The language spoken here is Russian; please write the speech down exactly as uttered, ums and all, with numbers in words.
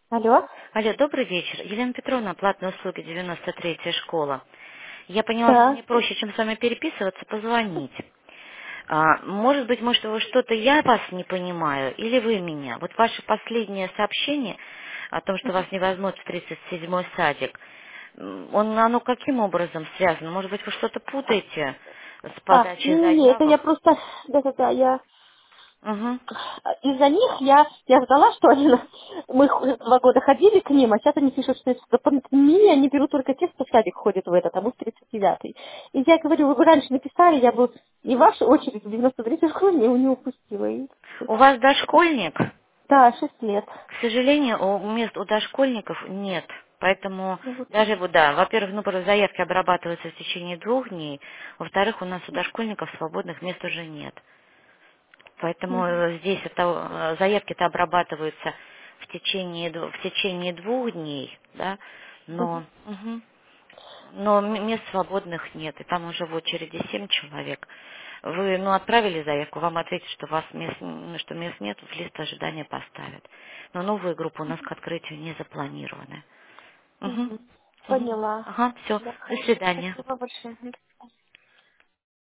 Алло? Алло, добрый вечер. Елена Петровна, платные услуги, девяносто третья школа. Я поняла, что Да. мне проще, чем с вами переписываться, позвонить. А, может быть, может, вы что-то я вас не понимаю, или вы меня. Вот ваше последнее сообщение о том, что вас не возьмут в тридцать седьмой садик, м, он, оно каким образом связано? Может быть, вы что-то путаете с А, подачей не, это я заявок? просто, да-да-да, я Угу. из-за них я, я ждала, что они, на- мы х- два года ходили к ним, а сейчас они пишут, что из дополнительные они берут только тех, кто в садик ходит в этот, а мы в тридцать девятый. И я говорю, вы бы раньше написали, я бы и вашу очередь в девяносто третьей школе не, не упустила. И всё. У вас дошкольник? Да, шесть лет. К сожалению, у мест у дошкольников нет. Поэтому Ну вот. даже, вот, да, во-первых, ну, просто заявки обрабатываются в течение двух дней, во-вторых, у нас у дошкольников свободных мест уже нет. Поэтому Мгм. э, здесь это, э, заявки-то обрабатываются в течение, дв- в течение двух дней, да, но, Мгм. мгм, но м- мест свободных нет, и там уже в очереди семь человек. Вы, ну, отправили заявку, вам ответят, что у вас мест, н- что мест нет, в лист ожидания поставят. Но новые группы у нас к открытию не запланированы. Угу. Мгм. Угу. Поняла. Ага, все. Да, До хорошо. свидания. Спасибо большое.